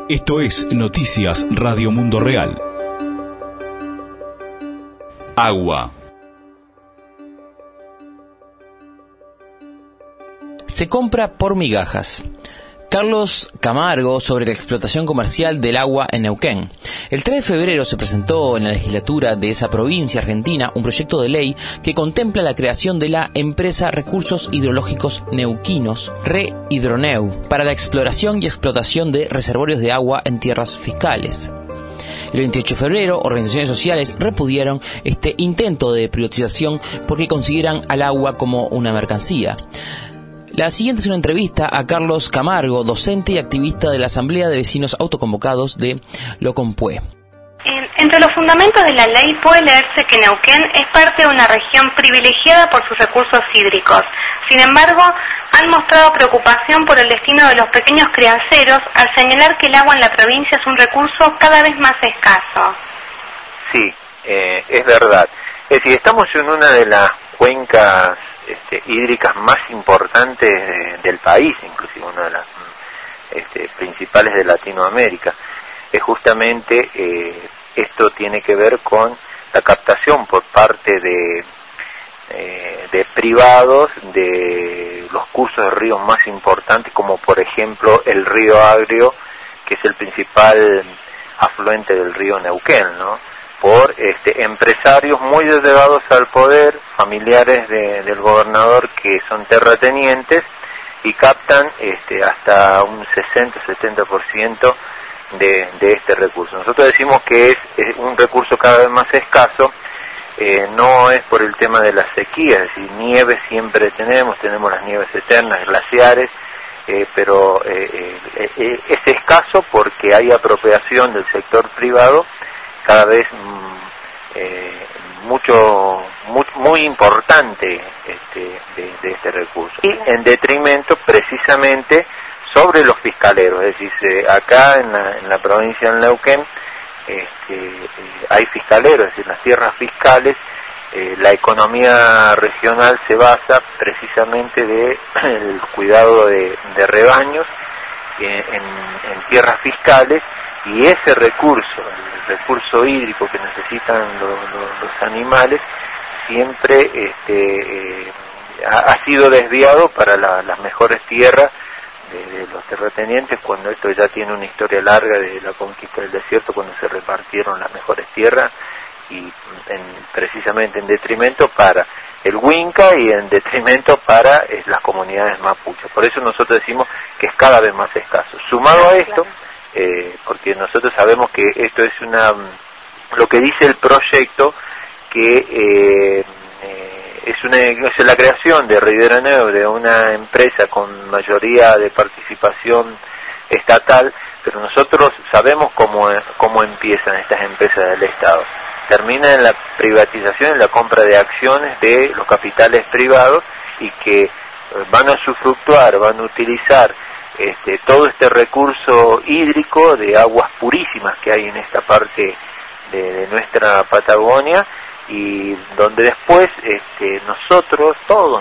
Esto es Noticias Radio Mundo Real. Agua. Se compra por migajas. Carlos Camargo sobre la explotación comercial del agua en Neuquén. El 3 de febrero se presentó en la legislatura de esa provincia argentina un proyecto de ley que contempla la creación de la empresa Recursos Hidrológicos Neuquinos, ReHidroneu, para la exploración y explotación de reservorios de agua en tierras fiscales. El 28 de febrero, organizaciones sociales repudiaron este intento de privatización porque consideran al agua como una mercancía. La siguiente es una entrevista a Carlos Camargo, docente y activista de la Asamblea de Vecinos Autoconvocados de Locompue. Entre los fundamentos de la ley puede leerse que Neuquén es parte de una región privilegiada por sus recursos hídricos. Sin embargo, han mostrado preocupación por el destino de los pequeños crianceros al señalar que el agua en la provincia es un recurso cada vez más escaso. Sí, es verdad. Es decir, estamos en una de las cuencas hídricas más importantes del país, inclusive una de las principales de Latinoamérica. Justamente esto tiene que ver con la captación por parte de privados de los cursos de ríos más importantes, como por ejemplo el río Agrio, que es el principal afluente del río Neuquén, ¿no? Por empresarios muy allegados al poder, familiares del gobernador que son terratenientes y captan hasta un 60-70% de este recurso. Nosotros decimos que es un recurso cada vez más escaso, no es por el tema de la sequía, es decir, nieve siempre tenemos las nieves eternas, glaciares, pero es escaso porque hay apropiación del sector privado cada vez muy importante de este recurso, y en detrimento precisamente sobre los fiscaleros. Es decir, acá en la provincia de Neuquén hay fiscaleros, es decir, las tierras fiscales, la economía regional se basa precisamente del cuidado de rebaños en tierras fiscales, y ese recurso hídrico que necesitan los animales siempre ha sido desviado para las mejores tierras de los terratenientes, cuando esto ya tiene una historia larga de la conquista del desierto, cuando se repartieron las mejores tierras, y precisamente en detrimento para el Huinca y en detrimento para las comunidades mapuches. Por eso nosotros decimos que es cada vez más escaso. Sumado a esto, porque nosotros sabemos que esto es lo que dice el proyecto, que es la creación de ReHidroneu, de una empresa con mayoría de participación estatal, pero nosotros sabemos cómo empiezan estas empresas del Estado. Termina en la privatización, en la compra de acciones de los capitales privados, y que van a usufructuar, van a utilizar todo este recurso hídrico de aguas purísimas que hay en esta parte de nuestra Patagonia, y donde después todos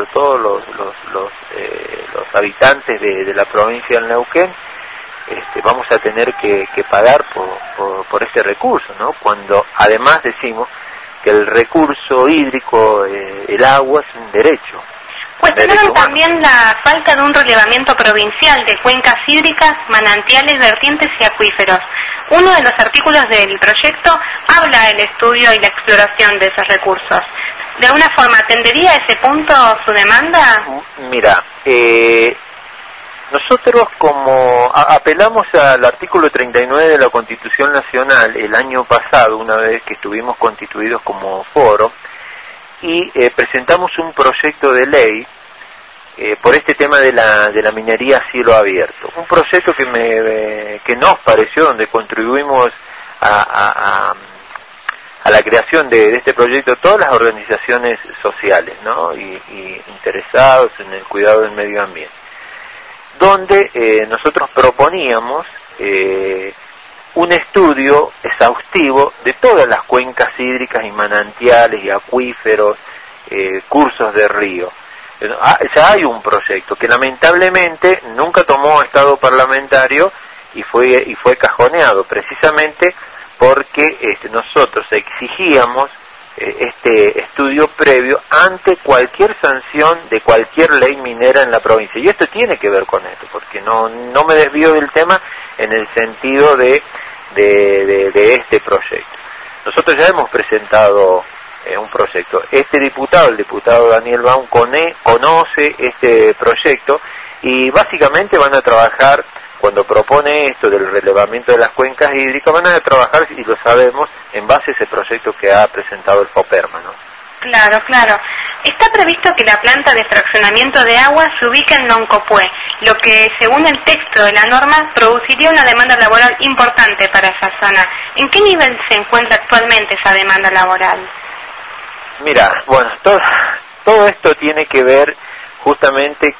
los habitantes de la provincia del Neuquén vamos a tener que pagar por este recurso, ¿no? Cuando además decimos que el recurso hídrico, el agua, es un derecho. Cuestionaron también la falta de un relevamiento provincial de cuencas hídricas, manantiales, vertientes y acuíferos. Uno de los artículos del proyecto habla del estudio y la exploración de esos recursos. ¿De alguna forma atendería a ese punto su demanda? Mira, nosotros como apelamos al artículo 39 de la Constitución Nacional el año pasado, una vez que estuvimos constituidos como foro, y presentamos un proyecto de ley por este tema de la minería a cielo abierto. Un proyecto que nos pareció, donde contribuimos a la creación de este proyecto todas las organizaciones sociales, ¿no? y interesados en el cuidado del medio ambiente, donde nosotros proponíamos un estudio exhaustivo de todas las cuencas hídricas y manantiales y acuíferos, cursos de río. Ya hay un proyecto que lamentablemente nunca tomó estado parlamentario y fue cajoneado precisamente porque nosotros exigíamos este estudio previo ante cualquier sanción de cualquier ley minera en la provincia. Y esto tiene que ver con esto, porque no me desvío del tema en el sentido de este proyecto. Nosotros ya hemos presentado un proyecto. El diputado Daniel Baum, conoce este proyecto y básicamente van a trabajar, cuando propone esto del relevamiento de las cuencas hídricas, van a trabajar, y lo sabemos, en base a ese proyecto que ha presentado el FOPERMA, ¿no? Claro. Está previsto que la planta de fraccionamiento de agua se ubique en Loncopué, lo que, según el texto de la norma, produciría una demanda laboral importante para esa zona. ¿En qué nivel se encuentra actualmente esa demanda laboral? Mira, bueno, todo esto tiene que ver justamente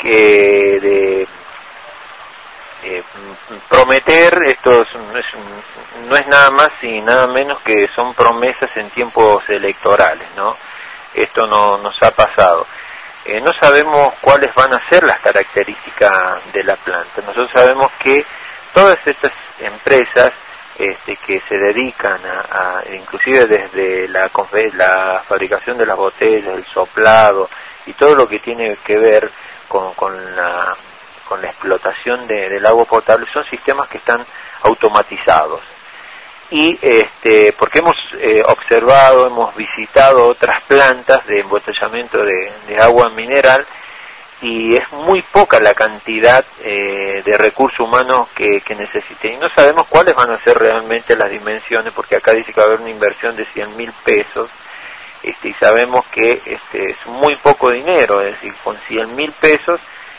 prometer, esto no es nada más y nada menos que son promesas en tiempos electorales, ¿no? Esto nos ha pasado. No sabemos cuáles van a ser las características de la planta. Nosotros sabemos que todas estas empresas que se dedican inclusive desde la fabricación de las botellas, el soplado y todo lo que tiene que ver con la explotación del agua potable, son sistemas que están automatizados. Y porque hemos observado, hemos visitado otras plantas de embotellamiento de agua mineral, y es muy poca la cantidad de recursos humanos que necesiten. Y no sabemos cuáles van a ser realmente las dimensiones, porque acá dice que va a haber una inversión de 100.000 pesos, y sabemos que es muy poco dinero, es decir, con 100.000 pesos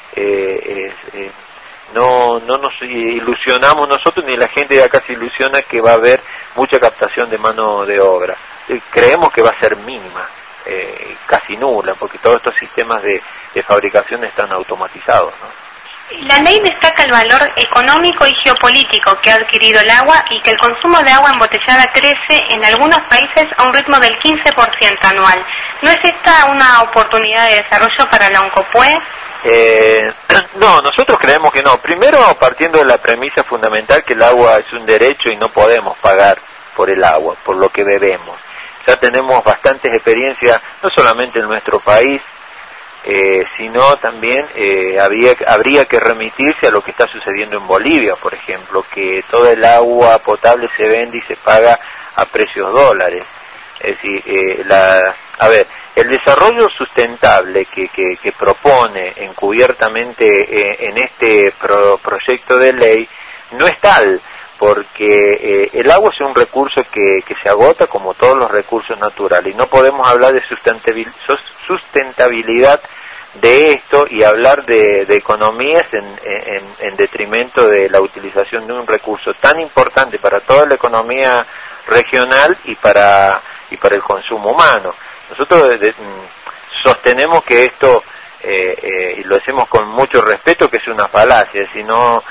no nos ilusionamos nosotros, ni la gente de acá se ilusiona que va a haber mucha captación de mano de obra. Creemos que va a ser mínima, casi nula, porque todos estos sistemas de fabricación están automatizados, ¿no? La ley destaca el valor económico y geopolítico que ha adquirido el agua y que el consumo de agua embotellada crece en algunos países a un ritmo del 15% anual. ¿No es esta una oportunidad de desarrollo para la Loncopué? No, nosotros creemos que no. Primero, partiendo de la premisa fundamental que el agua es un derecho y no podemos pagar por el agua, por lo que bebemos. Ya tenemos bastantes experiencias, no solamente en nuestro país, sino también habría que remitirse a lo que está sucediendo en Bolivia, por ejemplo, que toda el agua potable se vende y se paga a precios dólares. Es decir, el desarrollo sustentable que propone encubiertamente en este proyecto de ley no es tal, porque el agua es un recurso que se agota como todos los recursos naturales, y no podemos hablar de sustentabilidad de esto y hablar de economías en detrimento de la utilización de un recurso tan importante para toda la economía regional y para el consumo humano. Nosotros sostenemos que esto, y lo hacemos con mucho respeto, que es una falacia. Si no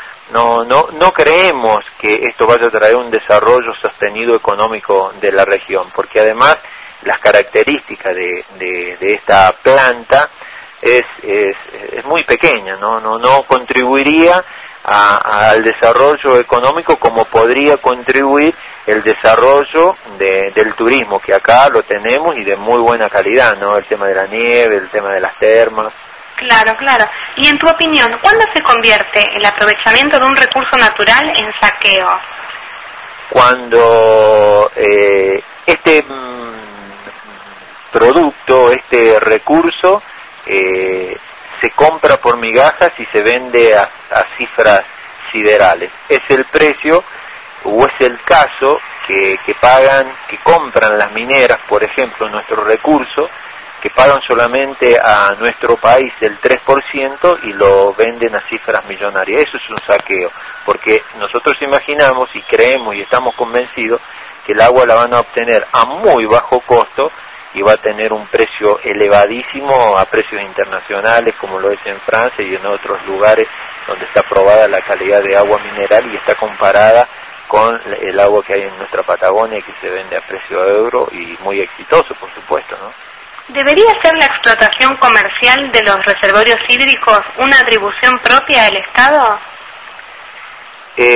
creemos que esto vaya a traer un desarrollo sostenido económico de la región, porque además las características de esta planta es muy pequeña, no contribuiría al desarrollo económico como podría contribuir el desarrollo del turismo, que acá lo tenemos y de muy buena calidad, ¿no? El tema de la nieve, el tema de las termas. Claro. Y en tu opinión, ¿cuándo se convierte el aprovechamiento de un recurso natural en saqueo? Cuando este producto, este recurso, se compra por migajas y se vende a cifras siderales. Es el precio, o es el caso que compran las mineras, por ejemplo, nuestro recurso, que pagan solamente a nuestro país el 3% y lo venden a cifras millonarias. Eso es un saqueo, porque nosotros imaginamos y creemos y estamos convencidos que el agua la van a obtener a muy bajo costo y va a tener un precio elevadísimo a precios internacionales, como lo es en Francia y en otros lugares donde está probada la calidad de agua mineral y está comparada con el agua que hay en nuestra Patagonia, que se vende a precio de euro y muy exitoso, por supuesto, ¿no? ¿Debería ser la explotación comercial de los reservorios hídricos una atribución propia del Estado?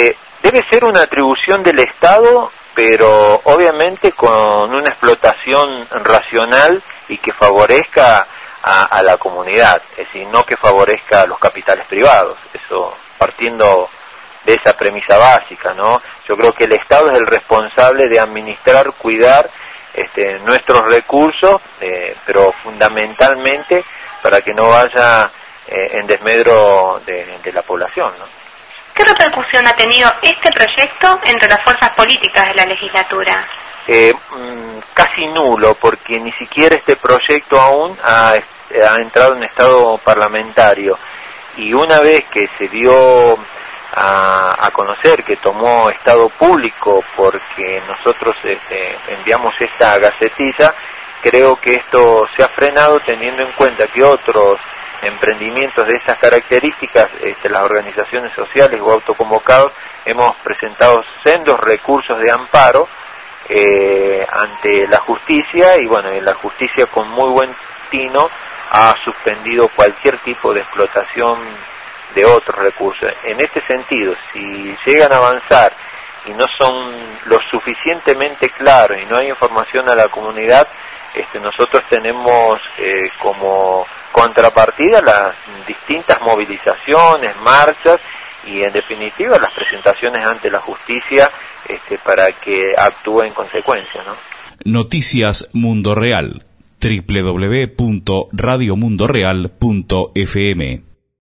Debe ser una atribución del Estado, pero obviamente con una explotación racional y que favorezca a la comunidad, es decir, no que favorezca a los capitales privados. Eso partiendo de esa premisa básica, ¿no? Yo creo que el Estado es el responsable de administrar, cuidar nuestros recursos, pero fundamentalmente para que no vaya en desmedro de la población, ¿no? ¿Qué repercusión ha tenido este proyecto entre las fuerzas políticas de la legislatura? Casi nulo, porque ni siquiera este proyecto aún ha entrado en estado parlamentario, y una vez que se dio a conocer que tomó estado público porque nosotros enviamos esta gacetilla, creo que esto se ha frenado, teniendo en cuenta que otros emprendimientos de esas características, las organizaciones sociales o autoconvocados, hemos presentado sendos recursos de amparo ante la justicia, y bueno, la justicia con muy buen tino ha suspendido cualquier tipo de explotación de otros recursos. En este sentido, si llegan a avanzar y no son lo suficientemente claros y no hay información a la comunidad, nosotros tenemos como contrapartida las distintas movilizaciones, marchas y en definitiva las presentaciones ante la justicia para que actúe en consecuencia, ¿no? Noticias Mundo Real, www.radiomundoreal.fm